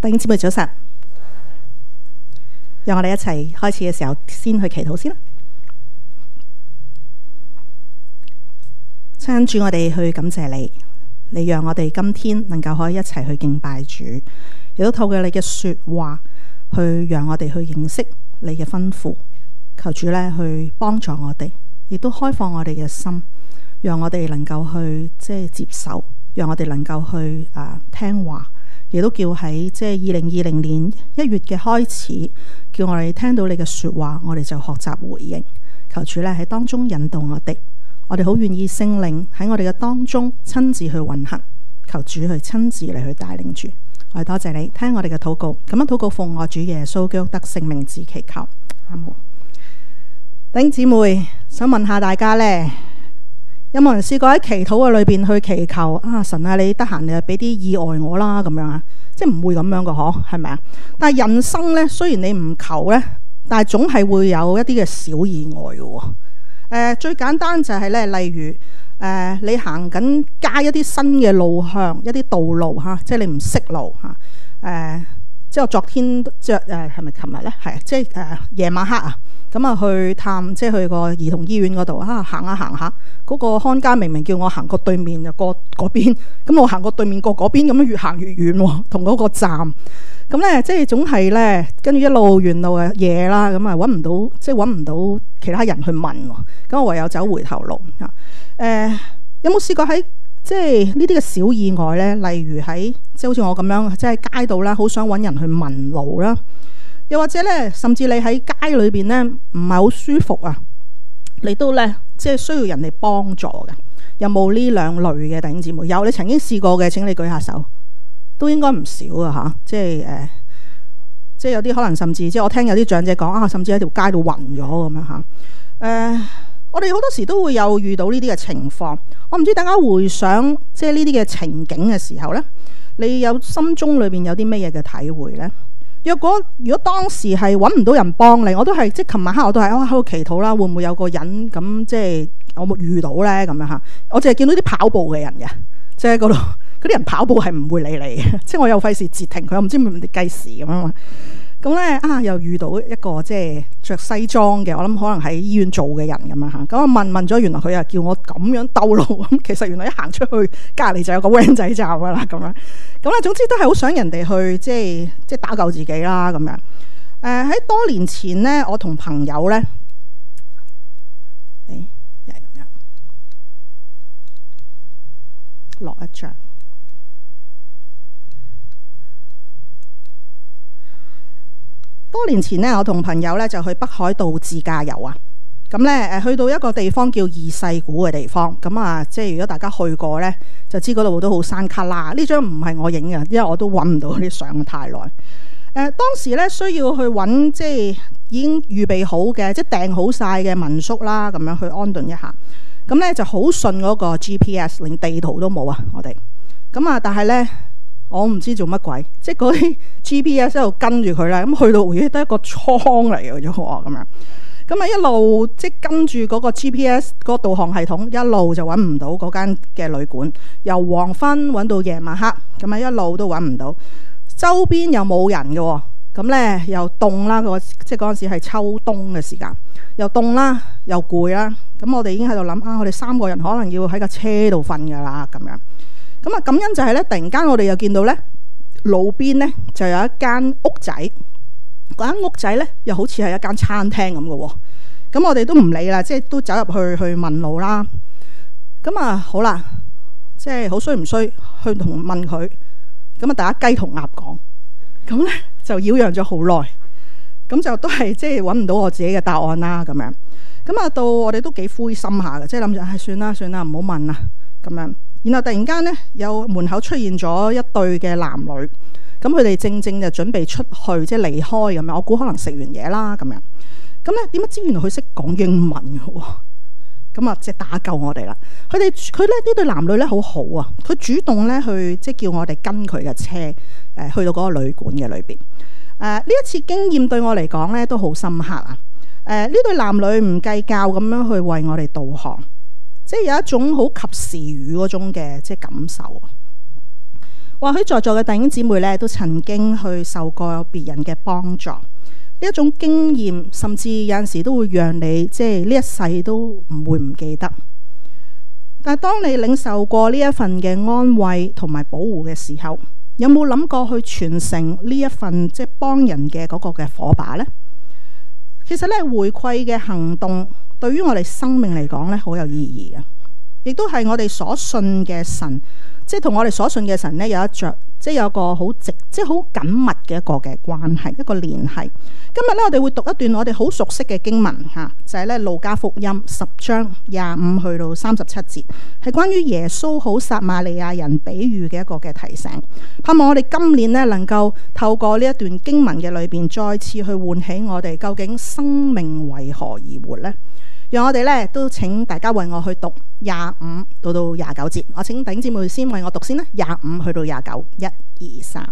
弟兄姊妹早晨，讓我哋一齊開始嘅時候，先去祈禱先啦。親主，我哋去感謝你，你讓我哋今天能夠可以一齊去敬拜主，亦都透過你嘅說話去讓我哋去認識你嘅吩咐。求主咧去幫助我哋，亦都開放我哋嘅心，讓我哋能夠去接受，讓我哋能夠去聽話。亦都叫喺2020年1月嘅開始，叫我哋聽到你嘅說話，我哋就學習回應。求主咧喺當中引導我哋，我哋好願意聖靈喺我哋嘅當中親自去運行。求主去親自嚟去帶領住。我哋多謝你聽我哋嘅禱告，咁樣禱告奉我主耶穌基督得聖名字祈求，阿門。弟兄姊妹，想問下大家呢，有冇人試過喺祈禱嘅裏邊去祈求神啊，你得閒你就俾啲意外我啦咁樣啊？即係唔會咁樣嘅嗬，係咪啊？但係人生呢，雖然你唔求呢，但係總係會有一啲嘅小意外嘅。最簡單就係呢，例如你行緊街一啲新嘅路向，一啲道路吓，即係你唔識路吓。即係我昨天係咪琴日呢？係即係夜晚黑啊。咁啊，去探去個兒童醫院嗰度行下行下，嗰個看更明明叫我行過對面就過嗰邊，咁我行過對面過嗰邊，咁樣越行越遠喎，同嗰個站。咁咧，即係總係咧，跟住一路沿路夜啦，咁啊揾唔到，即係揾唔到其他人去問喎，咁我唯有走回頭路啊。有冇試過喺即係呢啲嘅小意外咧？例如喺即係好似我咁樣，即係街度啦，好想揾人去問路啦。又或者咧，甚至你喺街裏邊咧唔係好舒服啊，你都咧即係需要人哋幫助嘅。有冇呢兩類嘅弟兄姊妹？有，你曾經試過嘅，請你舉下手，都應該唔少啊吓。即係有啲可能甚至即係我聽有啲長者講甚至喺條街度暈咗咁樣吓。我哋好多時都會有遇到呢啲嘅情況。我唔知大家回想即係呢啲嘅情景嘅時候咧，你有心中裏邊有啲乜嘢嘅體會咧？如果當時係揾唔到人幫你，我都係即係琴晚黑我都係喺度祈禱啦，會唔會有個人咁即係我冇遇到咧咁樣嚇？我淨係見到啲跑步嘅人嘅，即係嗰度嗰啲人跑步係唔會理你嘅，即係我又費事截停佢，我唔知會唔會計時咁樣嘛。咁咧又遇到一個即係着西裝嘅，我諗可能喺醫院做嘅人咁樣嚇。咁我問咗，原來佢又叫我咁樣兜路咁，其實原來一行出去隔離就有個 van 仔站噶啦咁樣。咁咧總之都係好想人哋去即係打救自己啦咁樣。喺多年前咧，我同朋友咧，又係咁樣落一張。多年前呢，我同朋友咧就去北海道自駕遊啊。咁咧去到一個地方叫二世谷嘅地方。咁啊，即係如果大家去過咧，就知嗰度都好山卡拉。呢張唔係我影嘅，因為我都揾唔到啲相太耐。當時咧需要去揾即係已經預備好嘅，即係訂好晒嘅民宿啦，咁樣去安頓一下。咁咧就好順嗰個 GPS， 連地圖都冇啊！我哋咁啊，但係咧。我唔知做乜鬼，即係嗰啲 GPS 喺度跟住佢啦，咁去到回憶得一個倉嚟嘅啫喎，咁樣，咁啊一路即係跟住嗰個 GPS 嗰個導航系統，一路就揾唔到嗰間嘅旅館，由黃昏揾到夜晚黑，咁啊一路都揾唔到，周邊又冇人嘅，咁咧又凍啦，即係嗰陣時係秋冬嘅時間，又凍啦，又攰啦，咁我哋已經喺度諗我哋3個人可能要喺架車度瞓㗎啦，咁樣。咁啊，感恩就係咧，突然間我哋又見到咧，路邊咧就有一間屋仔，嗰間屋仔咧又好似係一間餐廳咁嘅喎。咁我哋都唔理啦，即係都走入去問路啦。咁啊好啦，即係好衰唔衰去同問佢。咁啊，大家雞同鴨講，咁咧就擾攘咗好耐。咁就都係即係揾唔到我自己嘅答案啦。咁樣，咁啊到我哋都幾灰心下嘅，即係諗住算啦，唔好問啦咁樣。然後突然間咧，有門口出現咗一對嘅男女，咁佢哋正就準備出去，即係離開咁樣。我估可能食完嘢啦咁樣。咁咧點解知原來佢識講英文嘅喎？咁啊，即係打救我哋啦。佢咧呢對男女咧好好啊，佢主動咧去即係叫我哋跟佢嘅車去到嗰個旅館嘅裏邊。呢一次經驗對我嚟講咧都好深刻啊。呢對男女唔計較咁樣去為我哋導航。即係有一種好及時雨嗰種嘅即係感受。 或許在座嘅弟兄姊妹咧，都曾經去受過別人嘅幫助，呢一種經驗，甚至有陣時都會讓你即係呢一世都唔會唔記得。但係當你領受過呢一份嘅安慰同埋保護嘅時候，有冇諗過去傳承呢一份即係幫人嘅嗰個嘅火把呢？其實咧，回饋嘅行動對於我哋生命嚟講咧，好有意義嘅，亦都係我哋所信嘅神，即係同我哋所信嘅神咧有一着，即係有個好直，即係好緊密嘅一個嘅關係，一個聯繫。今日咧，我哋會讀一段我哋好熟悉嘅經文吓，就係咧路加福音10章25去到37節，係關於耶穌好撒瑪利亞人比喻嘅一個嘅提醒。盼望我哋今年咧能夠透過呢一段經文嘅裏邊，再次去喚起我哋究竟生命為何而活呢？讓我哋咧都請大家為我去讀25到29節。我請弟兄姊妹先為我讀先啦，25去到29，1、2、3。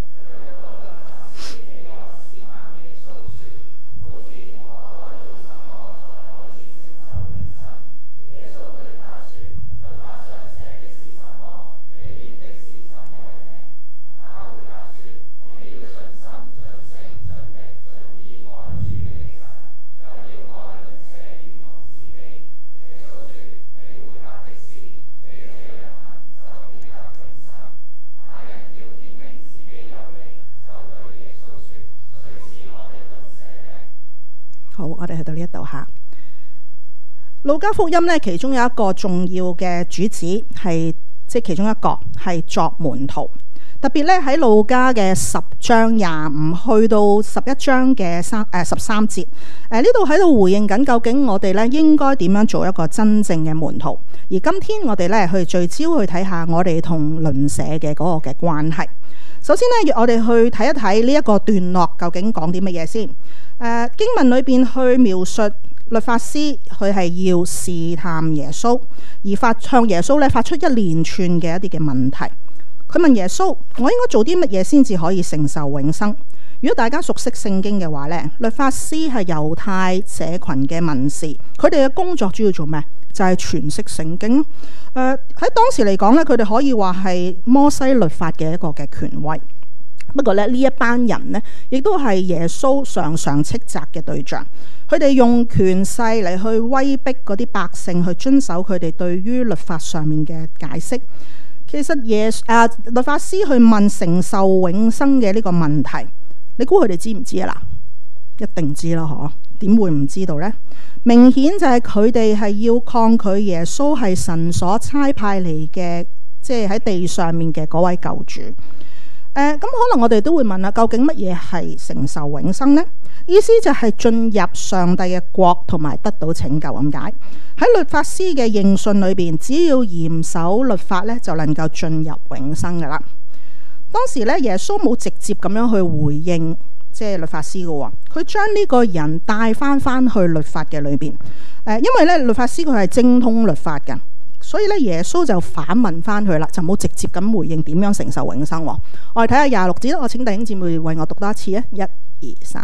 好，我哋去到呢一度吓。路加福音呢，其中有一個重要嘅主旨係，即係其中一個係作門徒。特別咧喺路加嘅10章25去到11章嘅13節，呢度喺度回應緊究竟我哋咧應該點樣做一個真正嘅門徒。而今天我哋咧去聚焦去睇下我哋同鄰舍嘅嗰個嘅關係。首先呢，我哋去睇一睇呢一個段落究竟講啲乜嘢先。經文裏邊去描述律法師佢係要試探耶穌，而向耶穌咧發出一連串嘅一啲嘅問題。佢問耶穌：我應該做啲乜嘢先至可以承受永生？如果大家熟悉聖經嘅話呢，律法師係猶太社群嘅文士，佢哋嘅工作主要做咩？就係詮釋聖經。喺當時嚟講呢，佢哋可以話係摩西律法嘅一個嘅權威。不過咧，呢一班人呢，亦都係耶穌常常斥責嘅對象。佢哋用權勢嚟去威逼嗰啲百姓去遵守佢哋對於律法上面嘅解釋。其實律法師去問承受永生嘅呢個問題，你估佢哋知唔知啊？嗱，一定知啦，嗬？點會唔知道呢？明顯就係佢哋係要抗拒耶穌係神所差派嚟嘅，即係喺地上面嘅嗰位救主。咁可能我哋都會問啦，究竟乜嘢係承受永生呢？意思就係進入上帝嘅國同埋得到拯救咁解。喺律法師嘅認信裏邊，只要嚴守律法咧，就能夠進入永生噶啦。當時咧，耶穌冇直接咁樣去回應即係律法師嘅，佢將呢個人帶翻去律法嘅裏邊。因為咧律法師佢係精通律法嘅。所以咧，耶穌就反問翻佢啦，就冇直接咁回應點樣承受永生。我哋睇下26節啦，我請弟兄姊妹為我讀多一次啊，1、2、3。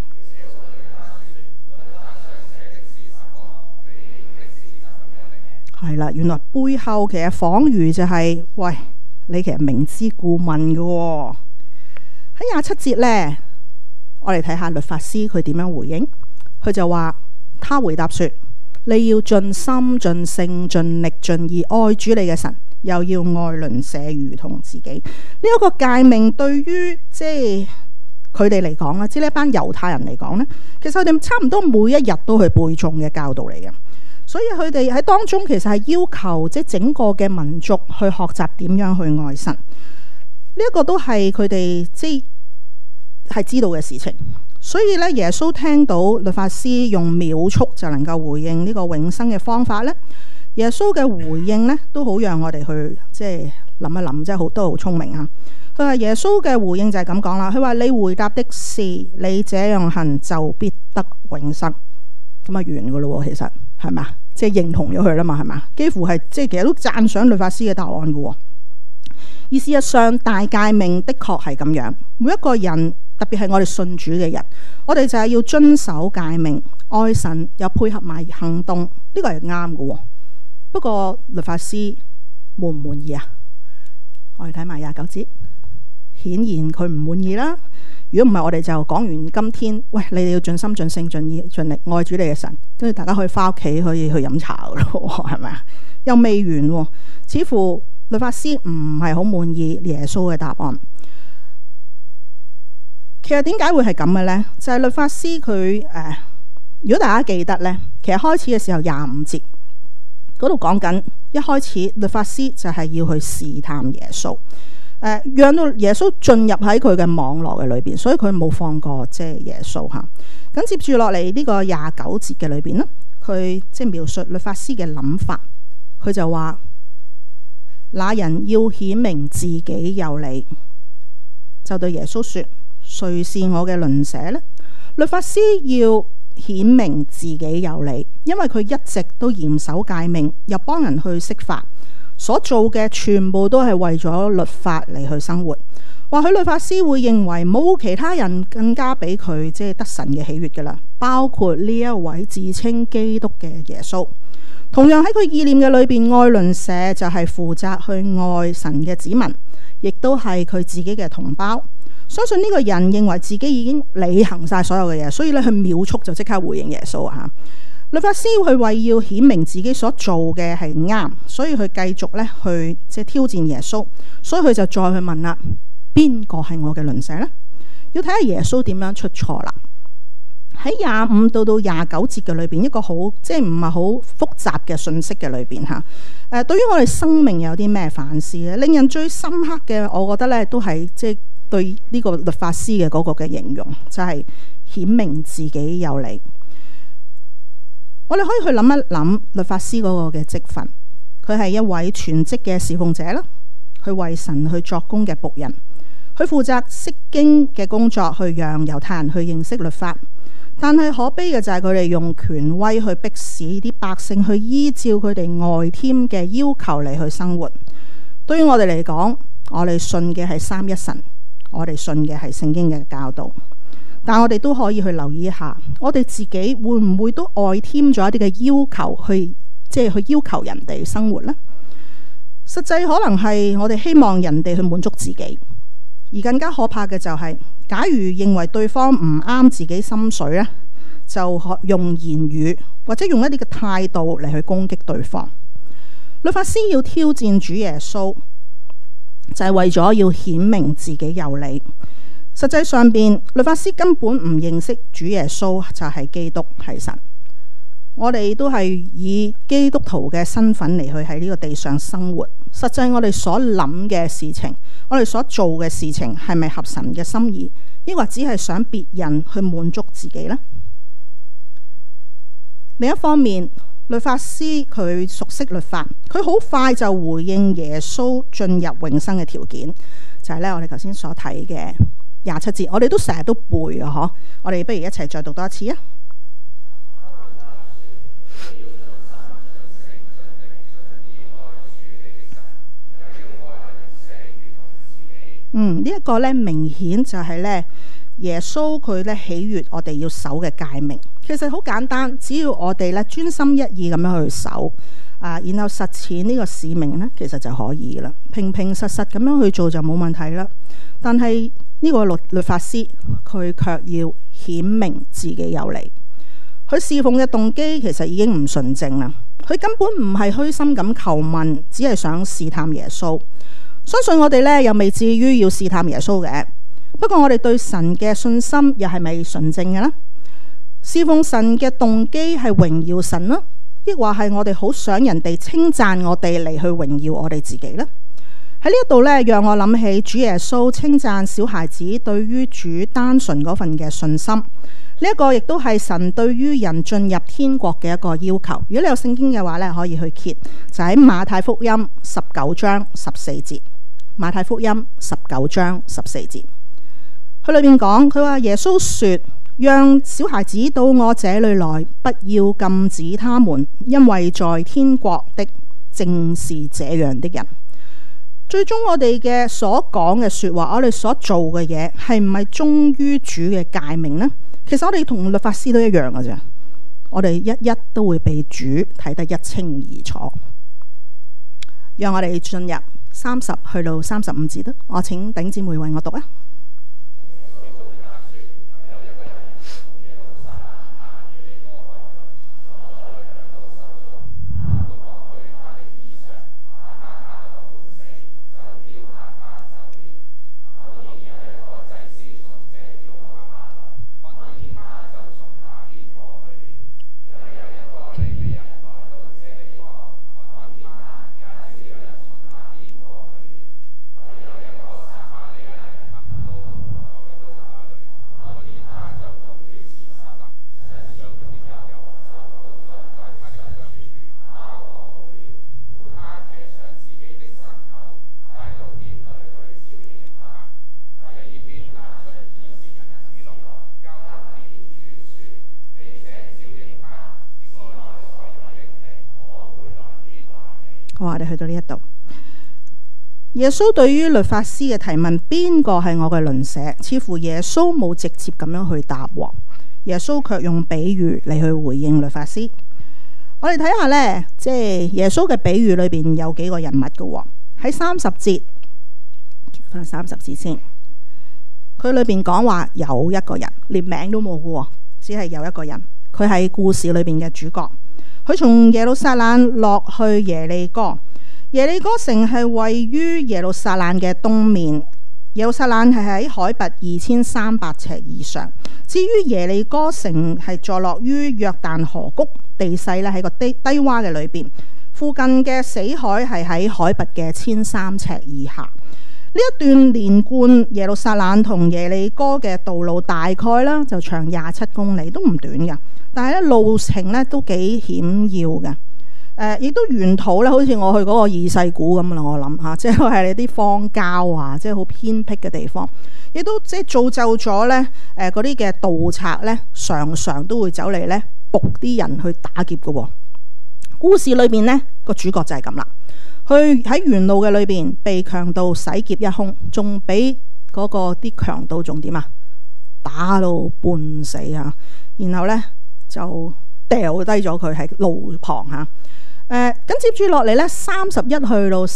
係啦，原來背後其實仿如就係，喂，你其實明知故問嘅。喺27節呢，我哋睇下律法師佢點樣回應。佢就話，他回答說：你要盡心、盡性、盡力、盡意愛主你嘅神，又要愛鄰舍如同自己。呢一個誡命對於即係佢哋嚟講啦，即係呢一班猶太人嚟講呢，其實佢哋差唔多每一日都去背誦嘅教導嚟嘅。所以佢哋喺當中其實係要求即係整個嘅民族去學習點樣去愛神。呢一個都係佢哋即係知道嘅事情。所以咧，耶穌聽到律法師用秒速就能夠回應呢個永生嘅方法咧，耶穌嘅回應咧都好讓我哋去即係諗一諗，即係好都好聰明啊！佢話耶穌嘅回應就係咁講啦，佢話你回答的是你這樣行就必得永生，咁啊完噶咯，其實係咪？即係認同咗佢啦嘛，係咪？幾乎係即係其實都讚賞律法師嘅答案噶。而事實上，大誡命的確係咁樣，每一個人。特別係我哋信主嘅人，我哋就係要遵守誡命，愛神又配合埋行動，呢個係啱嘅。不過律法師滿唔滿意啊？ 我哋睇埋29節，顯然佢唔滿意啦。如果唔係，我哋就講完今天，喂，你哋要盡心盡性盡意盡力愛主你嘅神，跟住大家可以翻屋企可以去飲茶噶咯，係咪啊？又未完，似乎律法師唔係好滿意耶穌嘅答案。其實點解會係咁嘅呢？就係律法師佢如果大家記得呢，其實開始嘅時候25節嗰度講緊，一開始律法師就係要去試探耶穌。讓到耶穌進入喺佢嘅網絡嘅裏邊，所以佢冇放過即係耶穌吓。咁接住落嚟呢個29節嘅裏邊呢，佢即係描述律法師嘅諗法，佢就話：那人要顯明自己有理，就對耶穌說：誰是我嘅鄰舍呢？律法師要顯明自己有理，因為佢一直都嚴守誡命，又幫人去釋法。所做嘅全部都係為咗律法嚟去生活。或許律法師會認為冇其他人更加俾佢即係得神嘅喜悅噶啦，包括呢一位自稱基督嘅耶穌。同樣喺佢意念嘅裏邊，愛鄰舍就係負責去愛神嘅子民，亦都係佢自己嘅同胞。相信呢個人認為自己已經履行晒所有嘅嘢，所以咧佢秒速就即刻回應耶穌啊！律法師佢為要顯明自己所做嘅係啱，所以佢繼續咧去即係挑戰耶穌，所以佢就再去問啦：邊個係我嘅鄰舍呢？要睇下耶穌點樣出錯啦。喺25到29節嘅裏邊，一個好即係唔係好複雜嘅信息嘅裏邊吓。對於我哋生命有啲咩反思咧？令人最深刻嘅，我覺得咧都係即係對呢個律法師嘅嗰個嘅形容，就係顯明自己有理。我哋可以去諗一諗律法師嗰個嘅職分，佢係一位全職嘅侍奉者啦，佢為神去作工嘅僕人，佢負責釋經嘅工作，去讓猶太人去認識律法。但係可悲嘅就係佢哋用權威去迫使啲百姓去依照佢哋外添嘅要求嚟去生活。對於我哋嚟講，我哋信嘅係三一神，我哋信嘅係聖經嘅教導。但我哋都可以去留意一下，我哋自己會唔會都外添咗一啲嘅要求去，即係去要求人哋生活呢？實際可能係我哋希望人哋去滿足自己，而更加可怕嘅就係，假如認為對方唔啱自己心水呢，就用言語或者用一啲嘅態度嚟去攻擊對方。律法師要挑戰主耶穌，就係為咗要顯明自己有理。實際上邊，律法師根本唔認識主耶穌就係基督係神。我哋都係以基督徒嘅身份嚟去喺呢個地上生活。實際我哋所諗嘅事情，我哋所做嘅事情係咪合神嘅心意，抑或只係想別人去滿足自己呢？另一方面，律法師佢熟悉律法，佢好快就回應耶穌進入永生嘅條件，就係咧我哋頭先所睇嘅27節，我哋都成日都背啊！嗬，我哋不如一齊再讀多一次啊！呢一個咧明顯就係咧耶穌佢咧喜悅我哋要守嘅誡命。其實好簡單，只要我哋咧專心一意咁樣去守然後實踐呢個使命咧，其實就可以啦。平平實實咁樣去做就冇問題啦。但係呢個律法師佢卻要顯明自己有理，佢侍奉嘅動機其實已經唔純正啦。佢根本唔係虛心咁求問，只係想試探耶穌。相信我哋呢又未至於要試探耶穌嘅，不過我哋對神嘅信心又係咪純正嘅呢？侍奉神嘅動機係榮耀神呢，抑或係我哋好想人哋稱讚我哋嚟去榮耀我哋自己呢？喺呢一度呢，讓我諗起主耶穌稱讚小孩子對於主單純嗰份嘅信心。呢一個亦都係神對於人進入天國嘅一個要求。如果你有聖經嘅話呢，可以去揭，就喺馬太福音19章14節。馬太福音19章14節，佢裏面講，佢話耶穌說：讓小孩子到我這裏來，不要禁止他們，因為在天國的正是這樣的人。最終我哋嘅所講嘅說話，我哋所做嘅嘢，係唔係忠於主嘅誡命呢？其實我哋同律法師都一樣嘅啫，我哋一一都會被主睇得一清二楚。讓我哋進入 30去到35節，我請弟兄姊妹為我讀啊。我哋去到呢一度，耶穌對於律法師嘅提問，邊個係我嘅鄰舍？似乎耶穌冇直接咁樣去答，耶穌卻用比喻嚟去回應律法師。我哋睇下呢，即係耶穌嘅比喻裏邊有幾個人物嘅。喺30節，翻30節先，佢裏邊講話有一個人，連名都冇嘅，只係有一個人，佢係故事裏邊嘅主角。佢從耶路撒冷落去耶利哥，耶利哥城係位於耶路撒冷嘅東面。耶路撒冷係喺海拔2300尺以上。至於耶利哥城係坐落於約旦河谷，地勢咧喺個低窪嘅裏邊。附近嘅死海係喺海拔嘅1003尺以下。呢一段連貫耶路撒冷同耶利哥嘅道路大概啦就長27公里，都唔短㗎。但係咧路程咧都幾險要嘅，亦都沿途咧好似我去嗰個二世古咁啦，我諗嚇，即係係你啲荒郊啊，即係好偏僻嘅地方，亦都即係造就咗咧嗰啲嘅盜賊咧，常常都會走嚟咧捕啲人去打劫嘅。故事裏邊呢個主角就係咁啦，佢喺沿路嘅裏邊被強盜洗劫一空，仲俾嗰個啲強盜仲點啊打到半死啊，然後咧就掉低咗佢喺路旁嚇。咁接住落嚟咧31去到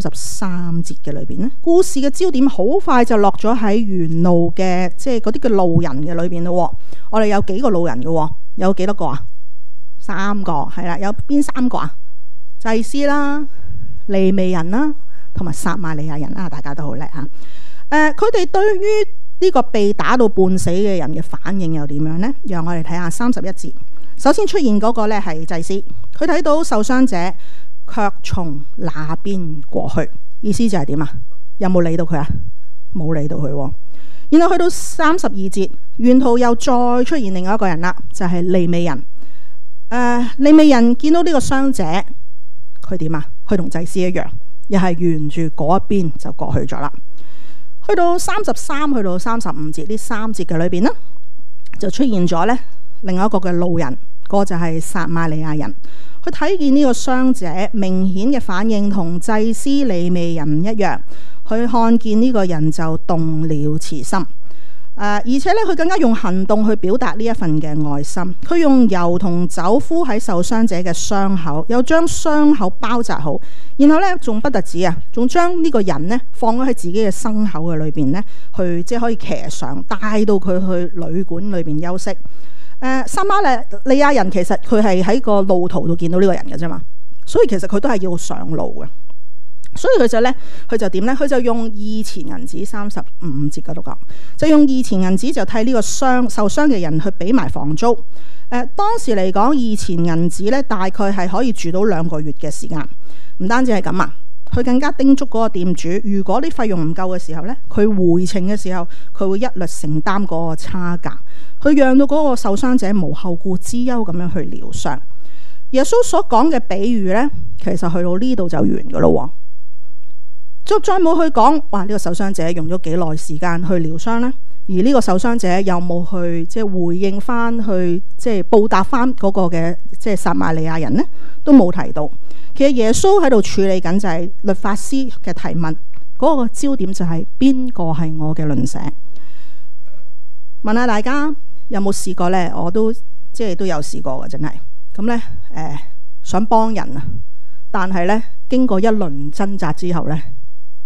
33節嘅裏邊咧，故事嘅焦點好快就落咗喺沿路嘅即係嗰啲嘅路人嘅裏邊咯。我哋有幾個路人嘅，有幾多個啊？3個係啦，有邊3個啊？祭司啦、利未人啦，同埋撒瑪利亞人啦，大家都好叻嚇。佢哋對於呢個被打到半死嘅人嘅反應又點樣呢？讓我哋睇下31節。首先出現嗰個呢係祭司，佢睇到受傷者卻從那邊過去，意思就係點啊？有冇理到佢啊？冇理到佢。然後去到32節，沿途又再出現另外一個人啦，就係利未人。利未人見到呢個傷者，佢點啊？佢同祭司一樣，又係沿住嗰一邊就過去咗啦。去到33去到35節呢3節嘅裏邊呢，就出現咗呢另外一個嘅路人，嗰個就係撒瑪利亞人。佢睇見呢個傷者，明顯嘅反應同祭司利未人唔一樣。佢看見呢個人就動了慈心。而且咧，佢更加用行動去表達呢一份嘅愛心。佢用油同酒敷喺受傷者嘅傷口，又將傷口包紮好，然後咧仲不特止啊，仲將呢個人呢放咗喺自己嘅牲口嘅裏邊呢，去即係可以騎上，帶到佢去旅館裏邊休息。撒瑪利亞人其實佢係喺個路途度見到呢個人嘅啫嘛，所以其實佢都係要上路嘅。所以佢就點呢？佢就用2錢銀子，35節嗰度講，就用2錢銀子就替呢個受傷嘅人去俾埋房租。當時嚟講，2錢銀子呢大概係可以住到2個月嘅時間。唔單止係咁啊，佢更加叮囑嗰個店主，如果啲費用唔夠嘅時候呢，佢回程嘅時候，佢會一律承擔嗰個差價，佢讓到嗰個受傷者無後顧之憂咁樣去療傷。耶穌所講嘅比喻呢，其實去到呢度就完噶咯。再冇去講，哇！呢個受傷者用咗幾耐時間去療傷呢？而呢個受傷者有冇去即係回應翻去即係報答翻嗰個嘅即係撒瑪利亞人呢？都冇提到。其實耶穌喺度處理緊就係律法師嘅提問，嗰個焦點就係邊個係我嘅鄰舍？問下大家有冇試過呢？我都即係都有試過嘅，真係咁呢。想幫人啊，但係呢，經過一輪掙扎之後呢，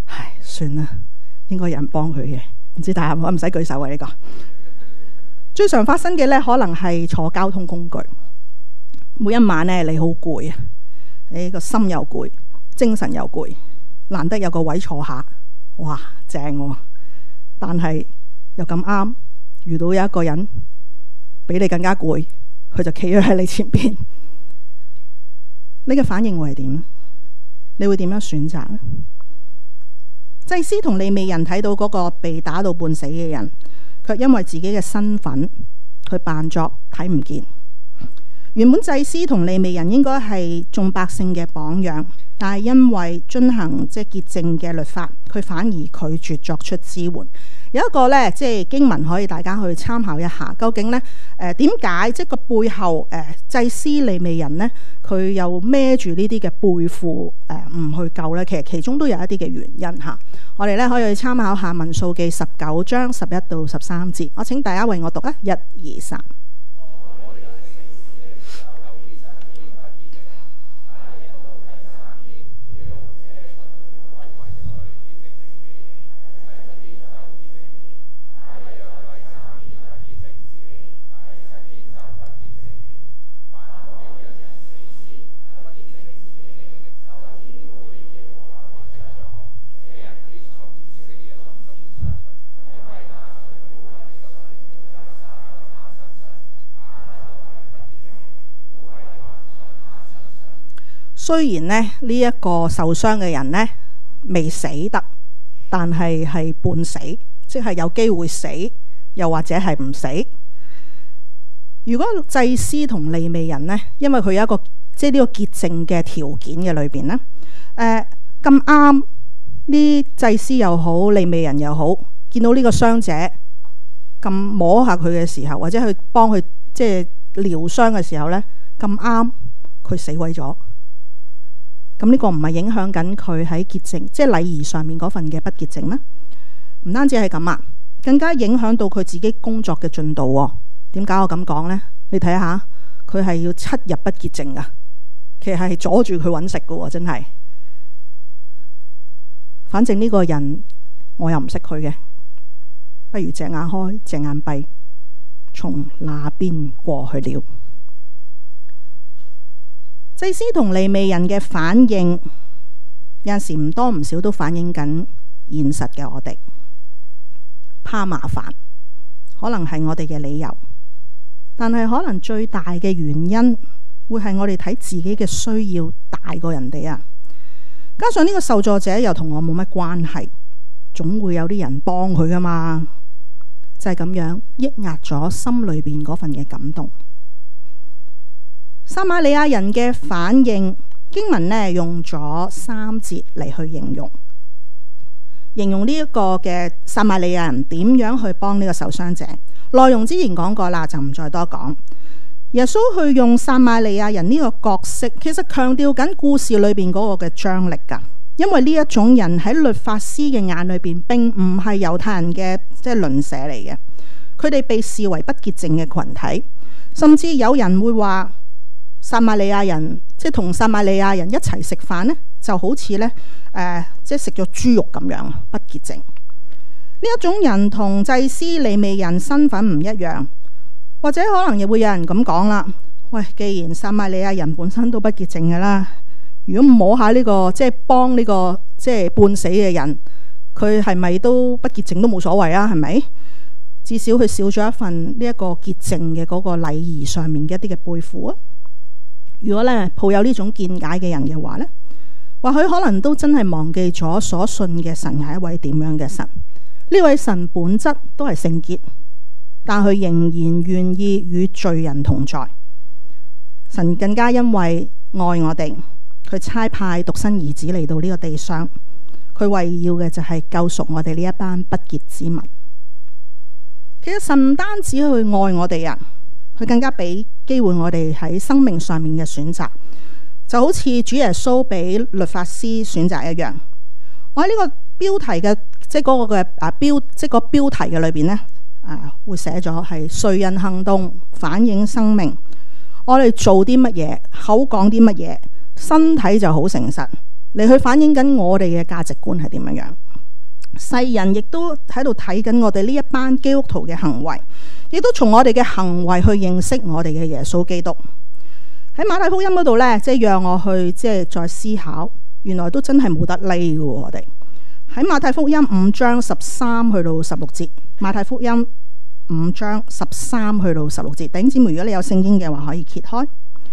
唉，算啦，應該有人幫佢嘅。唔知大家唔使舉手啊？呢個最常發生嘅呢，可能係坐交通工具。每一晚呢，你好攰啊，你個心又攰，精神又攰，難得有個位坐下，哇，正喎！但係又咁啱遇到有一個人比你更加攰，佢就企咗喺你前邊，你嘅反應會係點？你會點樣選擇呢？祭司同利未人睇到嗰個被打到半死嘅人，卻因為自己嘅身份，佢扮作睇唔見。原本祭司同利未人應該係眾百姓嘅榜樣，但係因為遵行潔淨嘅律法，佢反而拒絕作出支援。有一個呢，經文可以大家去參考一下，究竟呢點解個背後祭司利未人呢，佢又孭住呢啲嘅背負唔去救呢？其中都有一啲嘅原因嚇。我哋呢可以去參考下民數記19章11到13節。我請大家為我讀啊，1、2、3。雖然呢一個受傷嘅人呢未死得，但係半死，即係有機會死，又或者係唔死。如果祭司同利未人呢，因為佢有一個呢個潔淨嘅條件嘅裏邊呢，咁啱呢祭司又好，利未人又好，見到呢個傷者咁摸下佢嘅時候，或者去幫佢療傷嘅時候呢，咁啱佢死毀咗。咁呢個唔係影響緊佢喺潔淨，禮儀上面嗰份嘅不潔淨咩？唔單止係咁啊，更加影響到佢自己工作嘅進度。點解我咁講呢？你睇下，佢係要7日不潔淨噶，其實係阻住佢揾食噶，真係。反正呢個人我又唔識佢嘅，不如隻眼開隻眼閉，從那邊過去了。祭司同利未人嘅反應，有陣時唔多唔少都反映緊現實嘅我哋，怕麻煩，可能係我哋嘅理由，但係可能最大嘅原因，會係我哋睇自己嘅需要大過人哋啊！加上呢個受助者又同我冇乜關係，總會有啲人幫佢噶嘛，就係咁樣抑壓咗心裏邊嗰份嘅感動。撒瑪利亞人嘅反應，經文呢用咗3節嚟去形容呢一個嘅撒瑪利亞人點樣去幫呢個受傷者。內容之前講過啦，就唔再多講。耶穌去用撒瑪利亞人呢個角色，其實強調緊故事裏邊嗰個嘅張力噶。因為呢一種人喺律法師嘅眼裏邊，並唔係猶太人嘅鄰舍嚟嘅，佢哋被視為不潔淨嘅群體，甚至有人會話。撒瑪利亞人同撒瑪利亞人一齊食飯呢，就好似呢食咗豬肉咁樣，不潔淨。呢一種人同祭司利未人身份唔一樣，或者可能亦會有人咁講啦。喂，既然撒瑪利亞人本身都不潔淨嘅啦，如果摸下呢個幫呢個半死嘅人，佢係咪都不潔淨都冇所謂啊？係咪？至少佢少咗一份呢一個潔淨嘅嗰個禮儀上面嘅一啲嘅背負啊。如果呢抱有呢種見解嘅人嘅話呢，或許可能都真係忘記咗所信嘅神係一位點樣嘅神。呢位神本質都係聖潔，但佢仍然願意與罪人同在。神更加因為愛我哋，佢差派獨生兒子嚟到呢個地上，佢為要嘅就係救贖我哋呢一班不潔之民。其實神唔單止去愛我哋啊，佢更加俾機會我哋喺生命上面嘅選擇，就好似主耶穌俾律法師選擇一樣。我喺呢個標題嘅嗰個嘅個標題嘅裏邊呢，會寫咗係誰人行動反映生命。我哋做啲乜嘢，口講啲乜嘢，身體就好誠實， 嚟去反映緊我哋嘅價值觀係點樣樣。世人亦都喺度睇緊我哋呢一班基督徒嘅行為，亦都從我哋嘅行為去認識我哋嘅耶穌基督。喺馬太福音嗰度呢，即係讓我去再思考，原來都真係冇得匿嘅。我哋喺馬太福音5章13去到16節，馬太福音5章13去到16節。弟兄姊妹，如果你有聖經嘅話，可以揭開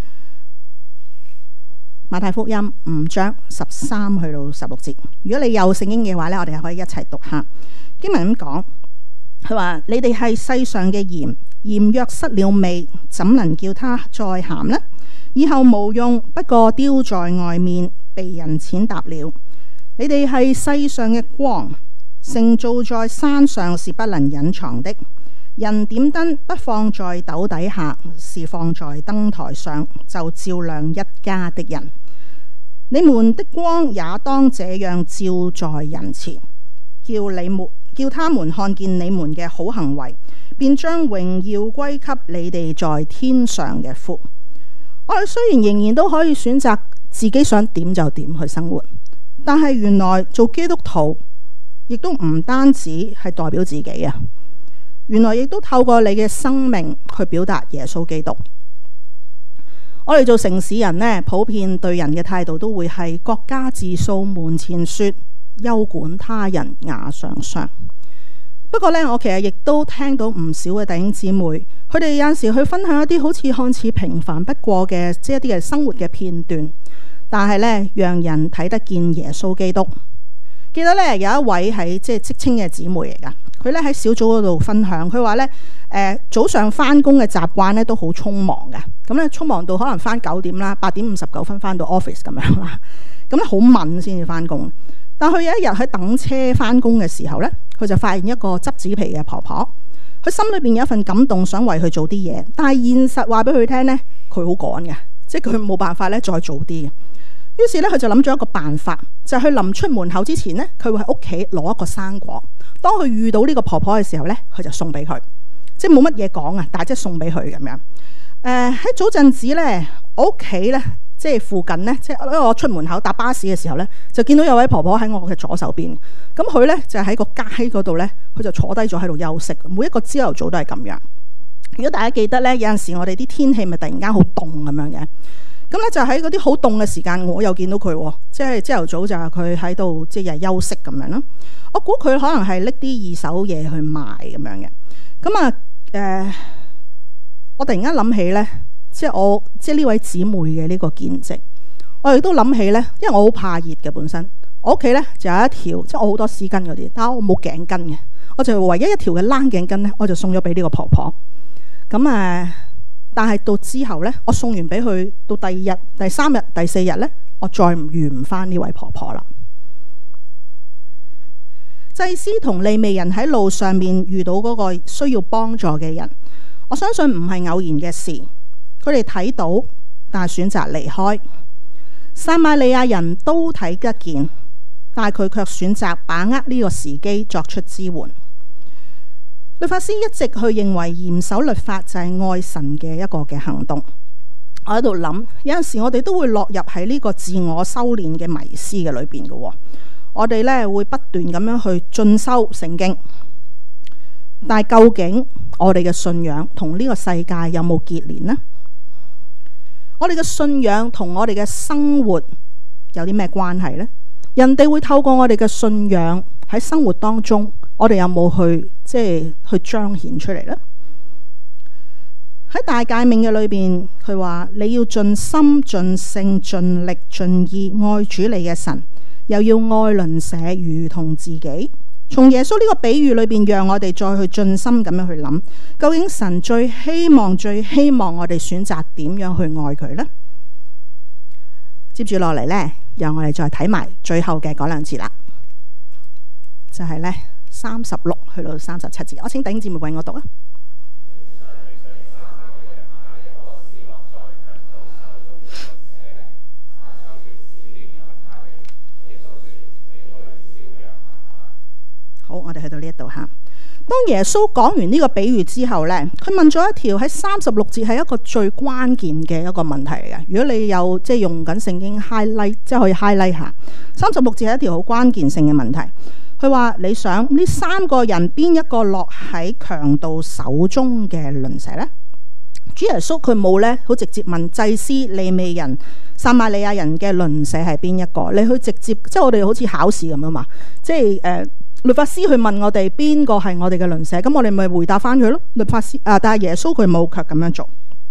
馬太福音5章13去到16節。如果你有聖經嘅話呢，我哋可以一齊讀下經文咁講。佢話：你哋係世上嘅鹽，鹽若失了味，怎能叫它再鹹呢？以後無用，不過丟在外面，被人踐踏了。你哋係世上嘅光，城造在山上是不能隱藏的。人點燈不放在斗底下，是放在燈台上，就照亮一家的人。你們的光也當這樣照在人前，叫他們看見你們嘅好行為，便將榮耀歸給你哋在天上嘅父。我哋雖然仍然都可以選擇自己想點就點去生活，但係原來做基督徒亦都唔單止係代表自己啊！原來亦都透過你嘅生命去表達耶穌基督。我哋做城市人呢，普遍對人嘅態度都會係各家自掃門前雪，休管他人瓦上霜。不過呢，我其實亦都聽到唔少嘅弟兄姊妹，佢哋有陣時去分享一啲好似看似平凡不過嘅一啲嘅生活嘅片段，但係呢，讓人睇得見耶穌基督。記得呢，有一位係職青嘅姊妹嚟噶，佢呢喺小組嗰度分享，佢話呢，早上返工嘅習慣呢都好匆忙嘅，咁呢匆忙到可能返9點啦，8點59分返到 office 咁樣啦，咁呢好悶先至返工。但佢有一日喺等車返工嘅時候呢，佢就發現一個執紙皮嘅婆婆，佢心裏邊有一份感動，想為佢做啲嘢，但係現實話俾佢聽呢，佢好趕嘅，即係佢冇辦法咧再做啲嘅。於是咧，佢就諗咗一個辦法，就係佢臨出門口之前呢，佢會喺屋企攞一個生果。當佢遇到呢個婆婆嘅時候呢，佢就送俾佢，即係冇乜嘢講啊，但係即係送俾佢咁樣。喺早陣子呢，我屋企呢，即係附近呢，即係因為我出門口搭巴士嘅時候呢，就見到有位婆婆喺我嘅左手邊。咁佢呢，就喺個街嗰度呢，佢就坐低咗喺度休息。每一個朝頭早都係咁樣。如果大家記得呢，有陣時我哋啲天氣咪突然間好凍咁樣嘅。咁咧就喺嗰啲好凍嘅時間，我又見到佢，即係朝頭早就係佢喺度即係休息咁樣咯。我估佢可能係拎啲二手嘢去賣咁樣嘅。咁啊我突然間諗起咧，即係呢位姊妹嘅呢個見證，我亦都諗起咧，因為我好怕熱嘅本身，我屋企咧就有一條，即係我好多絲巾嗰啲，但係我冇頸巾嘅，我就唯一一條嘅冷頸巾咧，我就送咗俾呢個婆婆。咁但係到之後呢，我送完俾佢，到第2日、第3日、第4日呢，我再遇唔翻呢位婆婆啦。祭司同利未人喺路上面遇到嗰個需要幫助嘅人，我相信唔係偶然嘅事。佢哋睇到，但係選擇離開。撒瑪利亞人都睇得見，但係佢卻選擇把握呢個時機作出支援。律法師一直去認為嚴守律法就係愛神嘅一個嘅行動。我喺度諗，有陣時我哋都會落入喺呢個自我修煉嘅迷思嘅裏邊嘅。我哋呢會不斷咁樣去進修聖經，但係究竟我哋嘅信仰同呢個世界有冇結連呢？我哋嘅信仰同我哋嘅生活有啲咩關係呢？人哋會透過我哋嘅信仰喺生活當中，我哋有冇去去彰顯出嚟呢？喺大誡命嘅裏邊，佢話你要盡心、盡性、盡力、盡意愛主你嘅神，又要愛鄰舍如同自己。從耶穌呢個比喻裏邊，讓我哋再去盡心咁樣去諗，究竟神最希望我哋選擇點樣去愛佢呢？接住落嚟呢，讓我哋再睇埋最後嘅嗰2節啦，就係呢36去到37節。我請弟兄姊妹為我讀啊。好，我哋去到呢一度吓。 當耶穌講完呢個比喻之後呢，佢問咗一條喺36節係一個最關鍵嘅一個問題嚟嘅。如果你有即係用緊聖經 highlight， 即係可以 highlight 下36節係一條好關鍵性嘅問題。佢話你想呢3個人邊一個落喺強盜手中嘅鄰舍呢？主耶穌佢冇呢好直接問祭司、利未人、撒瑪利亞人嘅鄰舍係邊一個？你去直接即係我哋好似考試咁啊嘛，即係律法師去問我哋邊個係我哋嘅鄰舍，咁我哋咪回答翻佢咯。律法師但係耶穌佢冇卻咁樣做。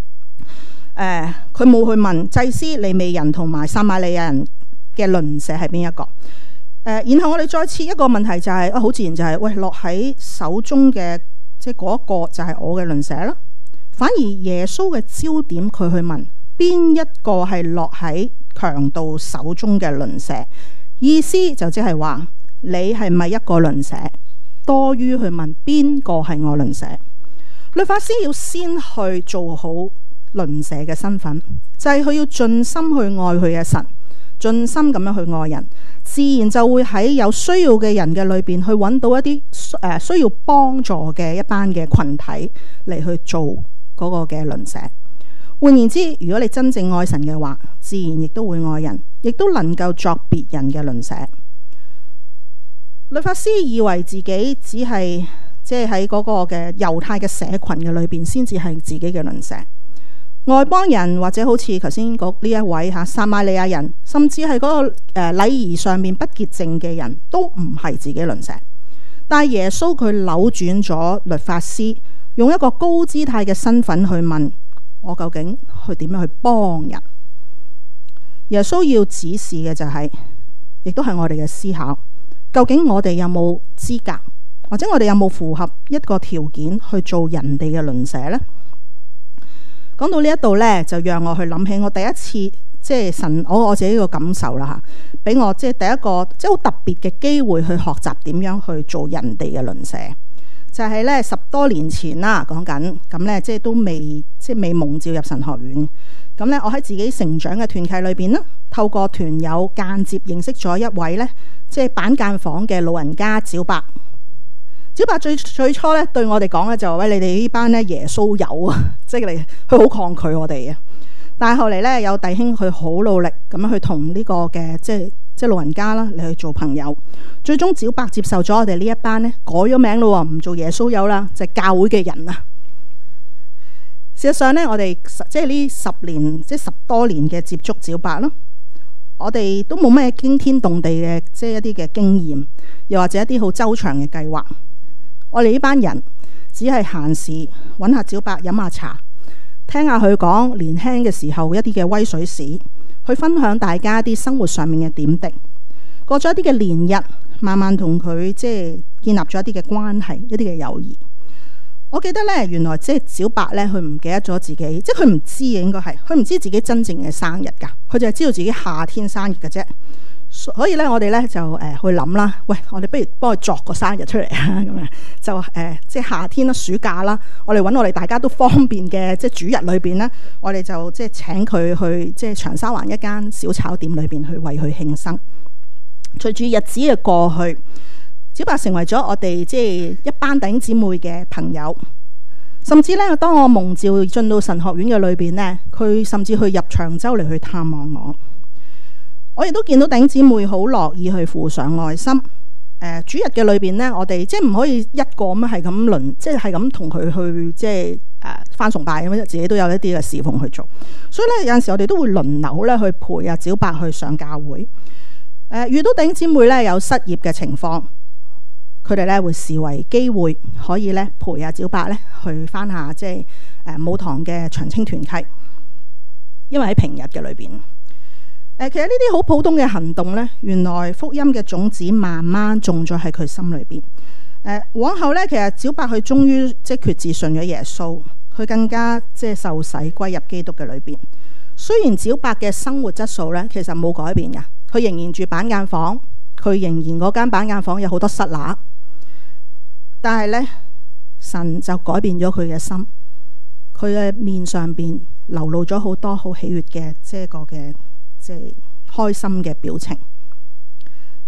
佢冇去問祭司、利未人同埋撒瑪利亞人嘅鄰舍係邊一個。然後我哋再設一個問題就係好自然就係喂，落喺手中嘅即係嗰一個就係我嘅鄰舍啦。反而耶穌嘅焦點佢去問邊一個係落喺強盜手中嘅鄰舍，意思就即係話你係咪一個鄰舍，多於去問邊個係我鄰舍。律法師要先去做好鄰舍嘅身份，就係佢要盡心去愛佢嘅神，盡心咁樣去愛人，自然就會喺有需要嘅人嘅裏邊去揾到一啲需要幫助嘅一班嘅群體嚟去做嗰個嘅鄰舍。換言之，如果你真正愛神嘅話，自然亦都會愛人，亦都能夠作別人嘅鄰舍。律法師以為自己只係即係喺嗰個嘅猶太嘅社群嘅裏邊先至係自己嘅鄰舍，外邦人或者好似頭先呢一位撒瑪利亞人，甚至係嗰個禮儀上面不潔淨嘅人都唔係自己鄰舍。但係耶穌佢扭轉咗律法師用一個高姿態嘅身份去問我究竟去點樣去幫人。耶穌要指示嘅就係亦都係我哋嘅思考，究竟我哋有冇資格，或者我哋有冇符合一個條件去做人哋嘅鄰舍呢？講到呢一度呢，就讓我去諗起我第一次即係神我自己個感受啦吓，俾我即係第一個即係好特別嘅機會去學習點樣去做人哋嘅鄰舍。就係呢10多年前啦，講緊咁呢，即係都未蒙召入神學院。咁呢，我喺自己成長嘅團契裏邊呢，透過團友間接認識咗一位呢，即係板間房嘅老人家小白。小白最初呢對我哋講呢，就話喂，你哋呢班呢耶穌友啊，即係佢好抗拒我哋嘅。但係後嚟呢，有弟兄佢好努力咁樣去同呢個嘅即係老人家啦，你去做朋友。最終小白接受咗我哋呢一班呢，改咗名咯，唔做耶穌友啦，就係教會嘅人啊。事實上呢，我哋即係呢10年，即係10多年嘅接觸小白咯，我哋都冇咩驚天動地嘅即係一啲嘅經驗，又或者一啲好周詳嘅計劃。我哋呢班人只係閒時揾下小白飲下茶，聽下佢講年輕嘅時候一啲嘅威水史，去分享大家一啲生活上面嘅點滴。過咗一啲嘅年日，慢慢同佢即係建立咗一啲嘅關係，一啲嘅友誼。我記得呢，原來即係小白呢，佢唔記得咗自己，即係佢唔知嘅，應該係佢唔知自己真正嘅生日㗎，佢就係知道自己夏天生日嘅啫。所以呢，我哋呢就去諗啦，喂，我哋不如幫佢作個生日出嚟啊！咁樣就即係夏天啦、暑假啦，我哋揾我哋大家都方便嘅即係主日裏邊呢，我哋就即係請佢去即係長沙灣一間小炒店裏邊去為佢慶生。隨住日子嘅過去，小白成為咗我哋即係一班弟兄姊妹嘅朋友，甚至呢，當我蒙召進到神學院嘅裏邊呢，佢甚至去入長洲嚟去探望我。我亦都見到弟兄姊妹好樂意去付上愛心。主日嘅裏邊呢，我哋即係唔可以一個咁係咁輪，即係咁同佢去即係返崇拜咁樣，自己都有一啲嘅侍奉去做。所以呢，有陣時我哋都會輪流咧去陪阿小白去上教會。遇到弟兄姊妹呢有失業嘅情況，佢哋呢會視為機會，可以呢陪阿小白呢去返下即係母堂嘅長青團契，因為喺平日嘅裏邊。其實呢啲好普通嘅行動呢，原來福音嘅種子慢慢種咗喺佢心裏邊。往後呢，其實小白佢終於即係決志信咗耶穌，佢更加即係受洗歸入基督嘅裏邊。雖然小白嘅生活質素呢，其實冇改變㗎，佢仍然住板間房，佢仍然嗰間板間房有好多虱乸，但係呢，神就改變咗佢嘅心，佢嘅面上邊流露咗好多好喜悅嘅即係個嘅。即係開心嘅表情。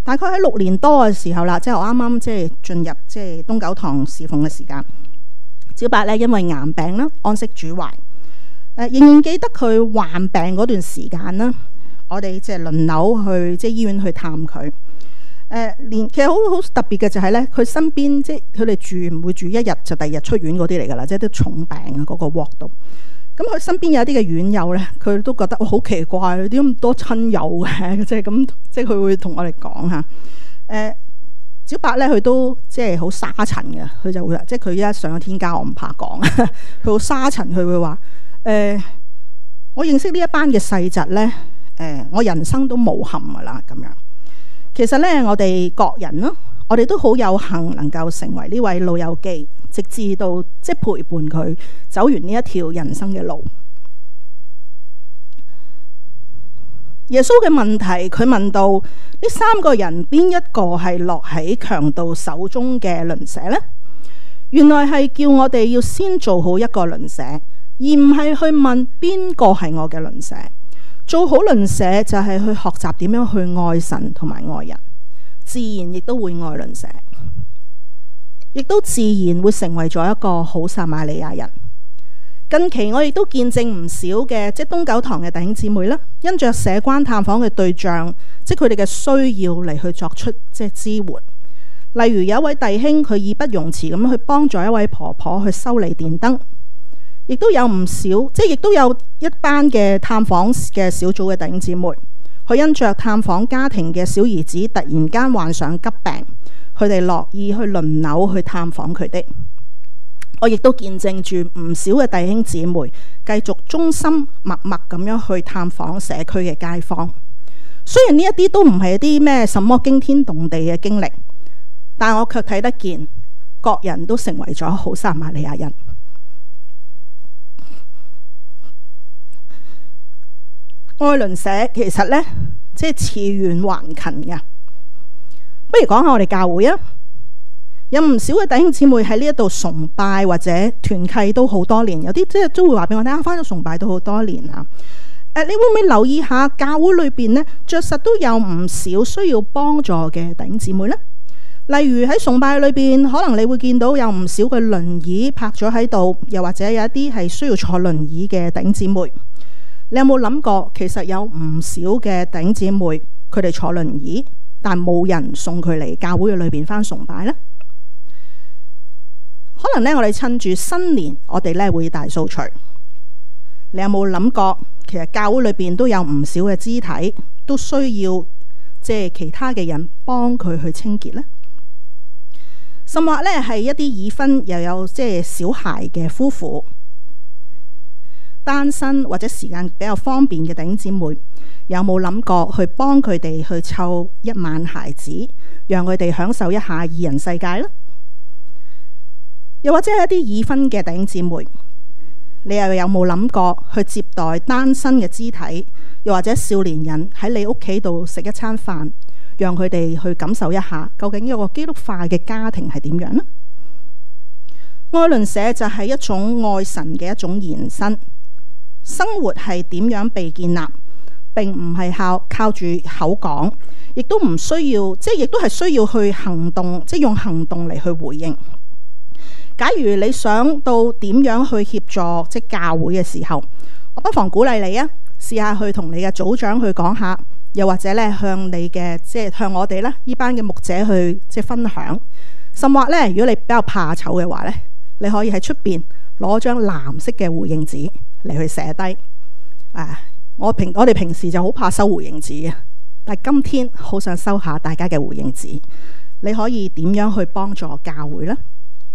大概喺6年多嘅時候啦，即係我啱啱即係進入即係東九堂侍奉嘅時間。小白咧因為癌病啦，安息主懷。仍然記得佢患病嗰段時間啦，我哋即係輪流去即係醫院去探佢。其實好特別嘅就係咧，佢身邊即係佢哋住唔會住一日就第二日出院嗰啲嚟㗎啦，即係啲重病啊嗰個鑊度。咁佢身邊有一啲嘅院友咧，佢都覺得好奇怪，點咁多親友嘅，即係咁，即係佢會同我哋講嚇。小白咧，佢都即係好沙塵嘅，佢就會即係佢一上咗天家，我唔怕講，佢好沙塵，佢會話我認識呢一班嘅世侄咧，我人生都無憾㗎啦咁樣。其實咧，我哋各人咯，我哋都好有幸能夠成為呢位老友記，直至到即係陪伴佢走完呢一條人生嘅路。耶穌嘅問題，佢問到呢3個人邊一個係落喺強盜手中嘅鄰舍呢？原來係叫我哋要先做好一個鄰舍，而唔係去問邊個係我嘅鄰舍。做好鄰舍就係去學習點樣去愛神同埋愛人，自然亦都會愛鄰舍，亦都自然會成為咗一個好撒瑪利亞人。近期我亦都見證唔少嘅即係東九堂嘅弟兄姊妹啦，因着社關探訪嘅對象，即係佢哋嘅需要嚟去作出即係支援。例如有一位弟兄，佢義不容辭咁去幫助一位婆婆去修理電燈。亦都有唔少，即係亦都有一班嘅探訪嘅小組嘅弟兄姊妹，佢因着探訪家庭嘅小兒子突然間患上急病，佢哋樂意去輪流去探訪佢哋。我亦都見證住唔少嘅弟兄姊妹繼續忠心默默咁樣去探訪社區嘅街坊。雖然呢一啲都唔係一啲咩什麼驚天動地嘅經歷，但我卻睇得見各人都成為咗好撒瑪利亞人。愛鄰舍其實呢，即係似遠還近嘅。不如講下我哋教會啊，有唔少嘅弟兄姊妹喺呢一度崇拜或者團契都好多年，有啲即係都會話俾我聽，返咗崇拜都好多年啦。你會唔會留意下教會裏邊呢，着實都有唔少需要幫助嘅弟兄姊妹呢？例如喺崇拜裏邊，可能你會見到有唔少嘅輪椅泊咗喺度，又或者有一啲係需要坐輪椅嘅弟兄姊妹。你有冇諗過，其實有唔少嘅弟兄姊妹，佢哋坐輪椅，但冇人送佢嚟教會嘅裏邊返崇拜呢？可能呢，我哋趁住新年，我哋呢會大掃除。你有冇諗過，其實教會裏邊都有唔少嘅肢體，都需要即係其他嘅人幫佢去清潔呢？甚或呢係一啲已婚又有即係小孩嘅夫婦，單身或者時間比較方便嘅弟兄姊妹，有冇諗過去幫佢哋去湊一晚孩子，讓佢哋享受一下二人世界呢？又或者係一啲已婚嘅弟兄姊妹，你又有冇諗過去接待單身嘅肢體，又或者少年人喺你屋企度食一餐飯，讓佢哋去感受一下究竟一個基督化嘅家庭係點樣呢？愛鄰舍就係一種愛神嘅一種延伸。生活係點樣被建立，並唔係靠住口講，亦都唔需要，即係亦都係需要去行動，即係用行動嚟去回應。假如你想到點樣去協助即係教會嘅時候，我不妨鼓勵你啊，試下去同你嘅組長去講下，又或者咧向你嘅即係向我哋咧呢班嘅牧者去即係分享。甚或咧，如果你比較怕醜嘅話咧，你可以喺出邊攞張藍色嘅回應紙嚟去寫低。我哋平時就好怕收回應紙嘅，但係今天好想收下大家嘅回應紙。你可以點樣去幫助教會呢？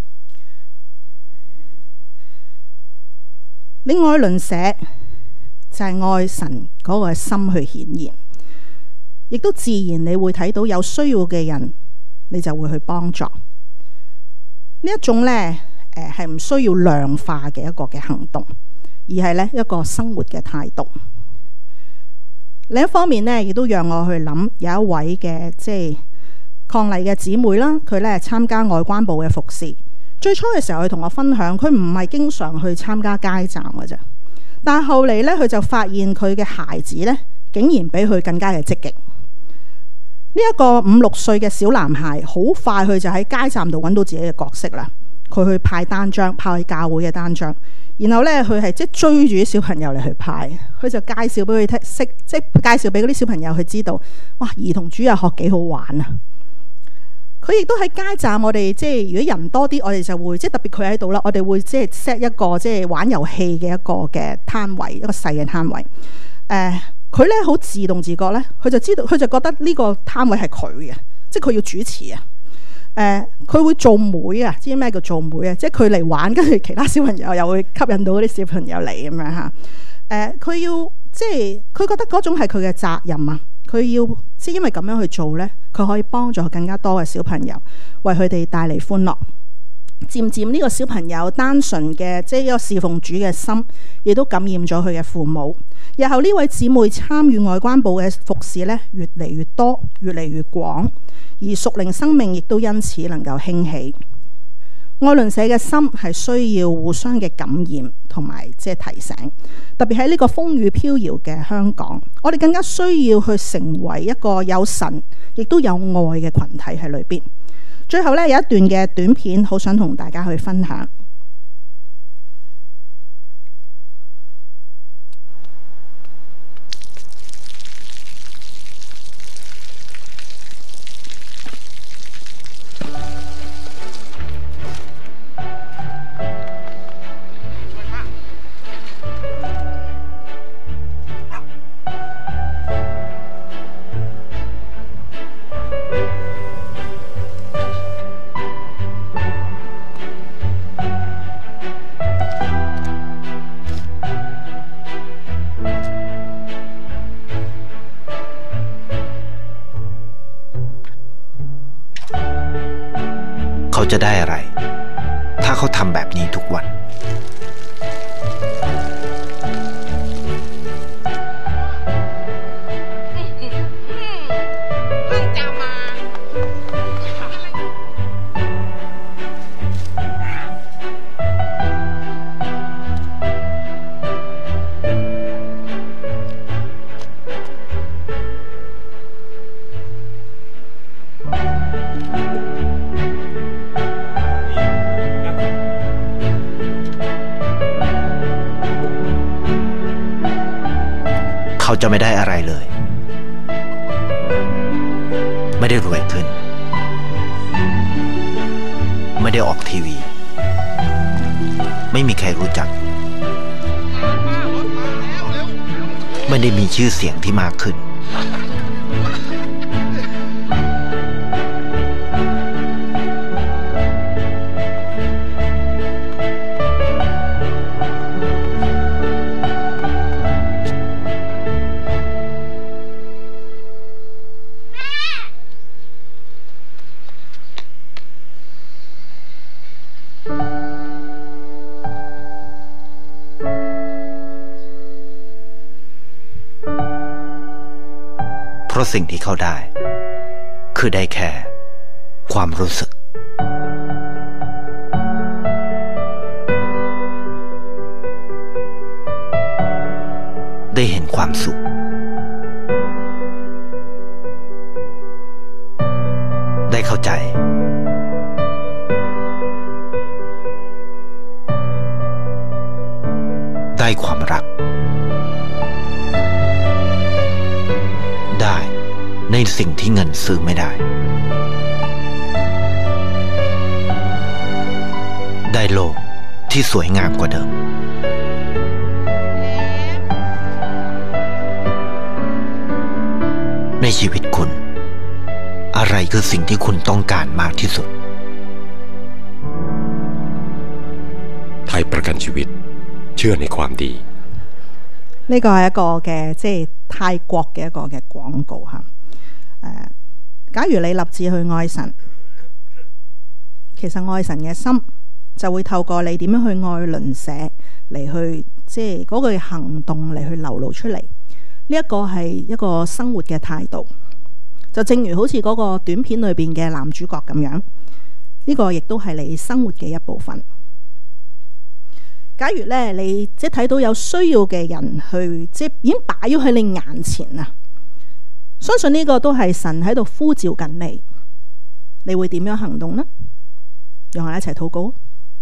你愛鄰舍就係愛神嗰個心去顯現，亦都自然你會睇到有需要嘅人，你就會去幫助。呢一種呢，係唔需要量化嘅一個嘅行動，而係呢一個生活嘅態度。另一方面呢，亦都讓我去諗有一位嘅即係抗麗嘅姊妹啦，佢呢參加外關部嘅服侍。最初嘅時候，佢同我分享，佢唔係經常去參加街站嘅啫。但係後嚟呢，佢就發現佢嘅孩子呢，竟然比佢更加嘅積極。 一個5、6歲嘅小男孩，好快佢就喺街站度揾到自己嘅角色啦。佢去派單張，派去教會嘅單張，然後呢，佢係即係追住啲小朋友嚟去派，佢就介紹俾佢聽識，即係介紹俾嗰啲小朋友去知道，哇！兒童主日學幾好玩啊！佢亦都喺街站，我哋即係如果人多啲，我哋就會即係特別佢喺度啦，我哋會即係 set 一個即係玩遊戲嘅一個嘅攤位，一個細嘅攤位。佢咧好自動自覺咧，佢就知道，佢就覺得呢個攤位係佢嘅，即係佢要主持啊。佢會做妹啊，知咩叫做妹啊？即係佢嚟玩，跟住其他小朋友又會吸引到嗰啲小朋友嚟咁樣嚇。佢要即係佢覺得嗰種係佢嘅責任啊。佢要即係因為咁樣去做呢，佢可以幫助更加多嘅小朋友，為佢哋帶嚟歡樂。漸漸呢個小朋友單純嘅即係一個侍奉主嘅心，亦都感染咗佢嘅父母。日後呢位姊妹參與外關部嘅服侍呢，越嚟越多，越嚟越廣，而屬靈生命亦都因此能夠興起。愛鄰舍嘅心係需要互相嘅感染同埋即係提醒，特別喺呢個風雨飄搖嘅香港，我哋更加需要去成為一個有神亦都有愛嘅群體喺裏邊。最後呢，有一段嘅短片，好想同大家去分享。 จะได้อะไรถ้าเขาทำแบบนี้ทุกวันเขาจะไม่ได้อะไรเลยไม่ได้รวยขึ้นไม่ได้ออกทีวีไม่มีใครรู้จักไม่ได้มีชื่อเสียงที่มากขึ้นเพราะสิ่งที่เขาได้คือได้แค่ความรู้สึกได้เห็นความสุขได้เข้าใจได้ความรักได้ในสิ่งที่เงินซื้อไม่ได้ได้โลกที่สวยงามกว่าเดิมในชีวิตคุณอะไรคือสิ่งที่คุณต้องการมากที่สุดไทยประกันชีวิตเชื่อในความดี呢個係一個嘅即係泰國嘅一個嘅廣告嚇。假如你立志去愛神，其實愛神嘅心就會透過你點樣去愛鄰舍嚟去即係嗰個行動嚟去流露出嚟。呢一個係一個生活嘅態度，就正如好似嗰個短片裏邊嘅男主角咁樣，呢個亦都係你生活嘅一部分。假如咧你即係睇到有需要嘅人去即係已經擺咗喺你眼前啊， 相信呢個都係神喺度呼召緊你，你會點樣行動呢？讓我哋一齊禱告。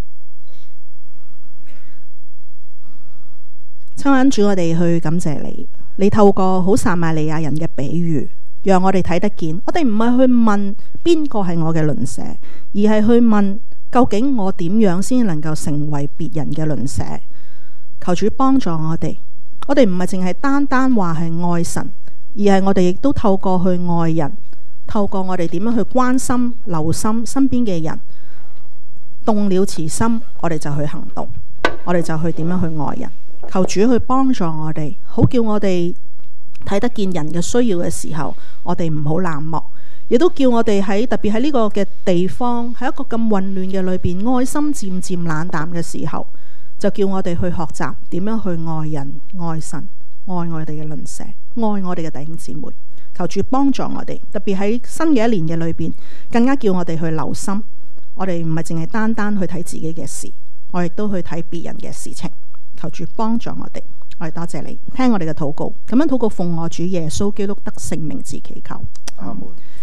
親愛主，我哋去感謝你，你透過好撒瑪利亞人嘅比喻，讓我哋睇得見。我哋唔係去問邊個係我嘅鄰舍，而係去問究竟我點樣先能夠成為別人嘅鄰舍。求主幫助我哋，我哋唔係淨係單單話係愛神，而係我哋亦都透過去愛人，透過我哋點樣去關心、留心身邊嘅人，動了慈心，我哋就去行動，我哋就去點樣去愛人。求主去幫助我哋，好叫我哋睇得見人嘅需要嘅時候，我哋唔好冷漠，亦都叫我哋特別喺呢個嘅地方，喺一個咁混亂嘅裏邊，愛心漸漸冷淡嘅時候，就叫我哋去學習點樣去愛人、愛神、愛我哋嘅鄰舍、愛我哋嘅弟兄姊妹。求主幫助我哋，特別喺新嘅一年嘅裏邊，更加叫我哋去留心，我哋唔係淨係單單去睇自己嘅事，我亦都去睇別人嘅事情。求主幫助我哋，我哋多謝你聽我哋嘅禱告，咁樣禱告奉我主耶穌基督得勝名字祈求。 阿門。